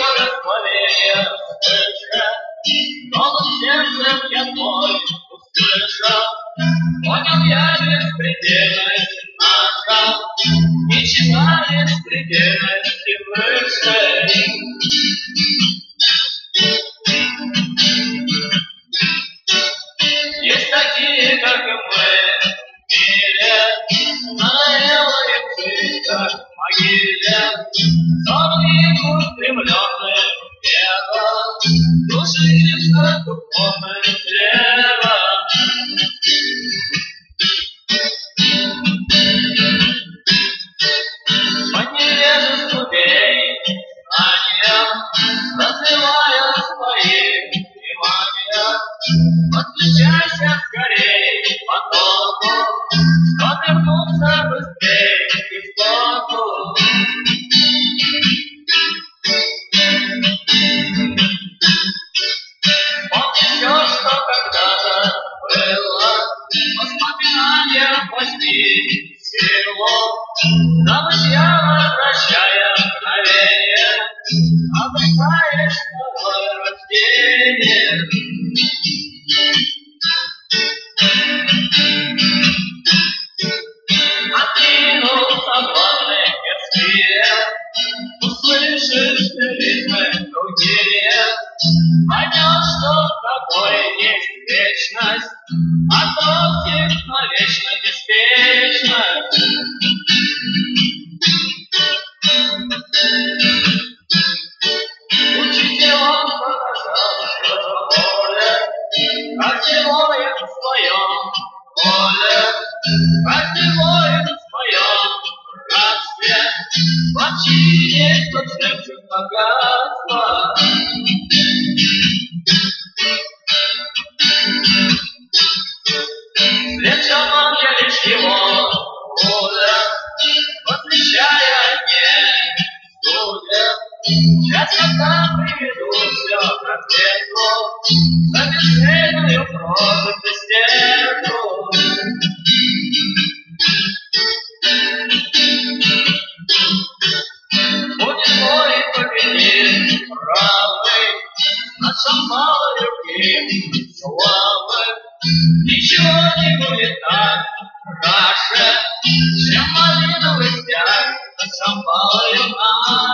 благословения свыше, голос сердцем я твой услышал, понял я беспредельность наша, и читаю беспредельности выше. Есть такие, как и мы, в мире, надоело им жить, как в могиле, сонные, устремленные в небо, души их как духовное древо. Под невежеству вей знания, развивая свои внимания, подключайся скорей к потоку, чтоб вернуться быстрей к истоку. Помни все, что когда-то было, воспоминания возьми силу, забытья возвращая мгновение, обретаешь новое рождение. Откинул соблазны мирские, услышишь ты ритмы другие, поймешь, что такое есть вечность, отбросив навечно беспечность. Учитель он показал, что воля, каждый воин в своем поле, каждый воин в своем братстве, в общине тот жемчуг богатства. Свет шаман я лишь его воля, посвящая мне судя, час, когда приведу все к ответу, за бесцельную прожитую стену. Будет мой победит правый, над шамбалой любим славы. Ничего не будет так краше, чем малиновый стяг над шамбалой.